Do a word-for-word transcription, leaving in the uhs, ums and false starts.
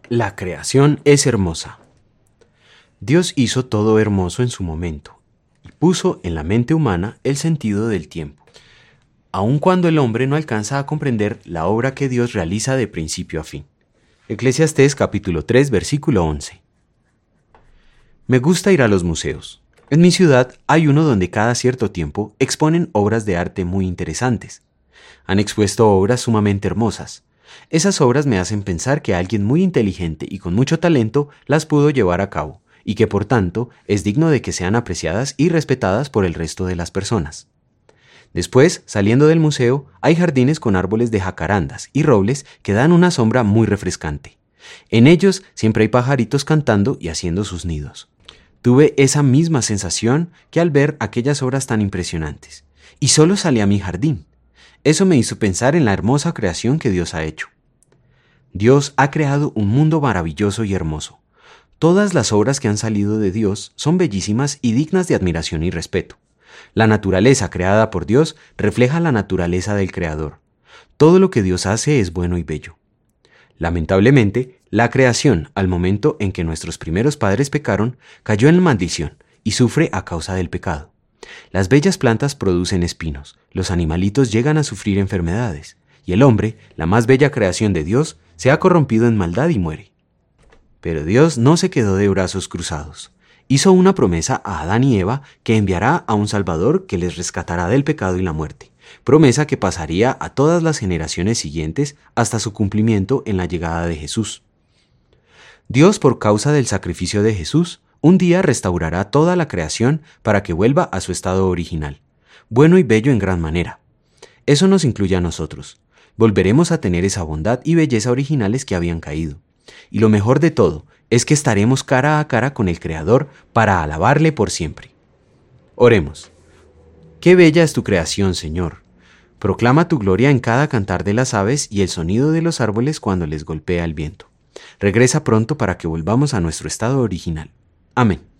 La creación es hermosa. Dios hizo todo hermoso en su momento y puso en la mente humana el sentido del tiempo, aun cuando el hombre no alcanza a comprender la obra que Dios realiza de principio a fin. Eclesiastés capítulo tres, versículo once. Me gusta ir a los museos. En mi ciudad hay uno donde cada cierto tiempo exponen obras de arte muy interesantes. Han expuesto obras sumamente hermosas. Esas obras me hacen pensar que alguien muy inteligente y con mucho talento las pudo llevar a cabo, y que por tanto es digno de que sean apreciadas y respetadas por el resto de las personas. Después, saliendo del museo, hay jardines con árboles de jacarandas y robles que dan una sombra muy refrescante. En ellos siempre hay pajaritos cantando y haciendo sus nidos. Tuve esa misma sensación que al ver aquellas obras tan impresionantes, y solo salí a mi jardín. Eso me hizo pensar en la hermosa creación que Dios ha hecho. Dios ha creado un mundo maravilloso y hermoso. Todas las obras que han salido de Dios son bellísimas y dignas de admiración y respeto. La naturaleza creada por Dios refleja la naturaleza del Creador. Todo lo que Dios hace es bueno y bello. Lamentablemente, la creación, al momento en que nuestros primeros padres pecaron, cayó en maldición y sufre a causa del pecado. Las bellas plantas producen espinos, los animalitos llegan a sufrir enfermedades, y el hombre, la más bella creación de Dios, se ha corrompido en maldad y muere. Pero Dios no se quedó de brazos cruzados. Hizo una promesa a Adán y Eva que enviará a un Salvador que les rescatará del pecado y la muerte, promesa que pasaría a todas las generaciones siguientes hasta su cumplimiento en la llegada de Jesús. Dios, por causa del sacrificio de Jesús, un día restaurará toda la creación para que vuelva a su estado original, bueno y bello en gran manera. Eso nos incluye a nosotros. Volveremos a tener esa bondad y belleza originales que habían caído. Y lo mejor de todo es que estaremos cara a cara con el Creador para alabarle por siempre. Oremos. Qué bella es tu creación, Señor. Proclama tu gloria en cada cantar de las aves y el sonido de los árboles cuando les golpea el viento. Regresa pronto para que volvamos a nuestro estado original. Amén.